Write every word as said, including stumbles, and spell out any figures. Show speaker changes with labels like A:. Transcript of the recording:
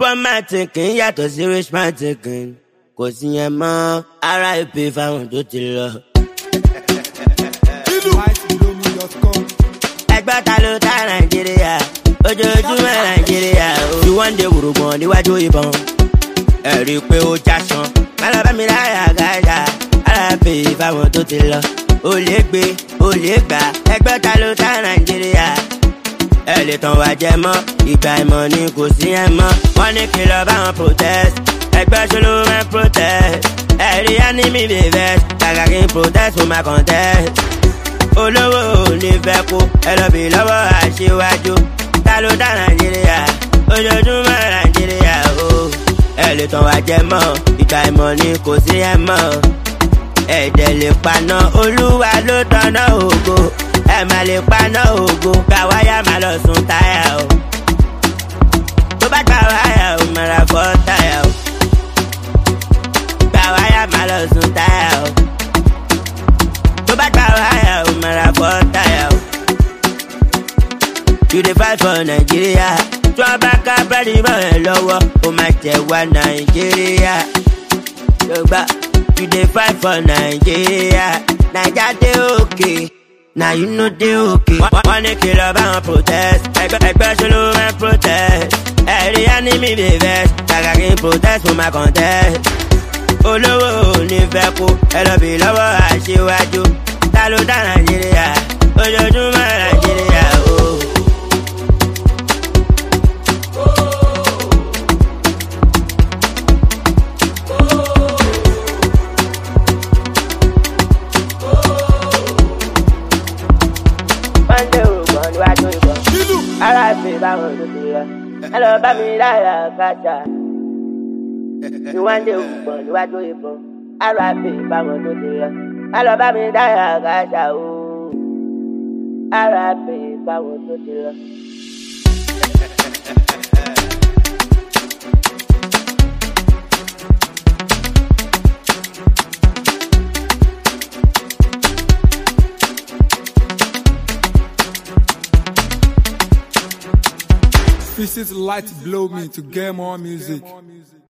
A: poor man thinking yàtọ̀ sí rich man thinking. Kò sí yẹn mọ́ R I P fáwọn tó ti lọ. Ẹgbẹ́ ta ló ta Nàìjíríà? Ojoojúmọ́ Nàìjíríà. Tí wọ́n ń de wùrùgbọ̀n níwájú ìbọn. Ẹ̀rí pé ó jásán. Má lọ bá mi láyà gáyà. R I P fáwọn tó ti lọ. Ó lè gbé, ó lè gbà. Ẹgbẹ́ ta ló ta Nàìjíríà? Ẹ lè tàn wá jẹ mọ́. Ìgbà ìmọ̀ ni kò sí ẹ mọ́. Wọ́n ní kí lọ bá wọn protest. Ẹgbẹ́ ṣolú ẹ protest. Ẹ̀rí enemy dey vex. Kàkà kí n protest fún ma contest. Olówó ò ní fẹ́ kú. Ẹ lọ bì lọ́wọ́ aṣíwájú. Ta ló dá Nàìjíríà? Ojoojúmọ́ Nàìjíríà o. Ẹ lè tàn wá jẹ mọ́. Ìgbà ìmọ̀ ni kò sí ẹ mọ́. Ẹ̀dẹ̀ lè paná. Olúwa ló tanná ògo. Ẹ má lè paná ògo. Káwáyà má lọ sùn táyà o. Tó bá gbà wáyà o, mara fọ́ táyà o. Káwáyà má lọ sùn táyà o. Tó bá gbà wáyà o, mara fọ́ táyà o. You dey fight for Nigeria. Tí wọ́n bá ká bẹ́ẹ̀ni mọ́ ẹ lọ́wọ́, ó máa jẹ wá Nàìjíríà. Yorùbá, you dey fight for Nigeria. Naija dey okay. Now you know they okay. Wọ́n ní kí lọ bá wọn protest. Ẹgbẹ́ ṣolú ẹ protest. Ẹ̀rí enemy dey vex. Kàkà kí n protest fún ma contest. Olówó ò ní fẹ́ kú. Ẹ lọ bì lọ́wọ́ aṣíwájú. Ta ló dá Nàìjíríà? Ojoojúmọ́ Nàìjíríà o. R I P báwọn tó ti lọ. Ẹ lọ bá mi láyà kájà. Tí wọ́n ń dé ògbọ̀n níwájú ìbọn. R I P báwọn tó ti lọ. Ẹ lọ bá mi láyà kájà o. R I P báwọn tó ti lọ.
B: Visit Light Blow Me to get more music.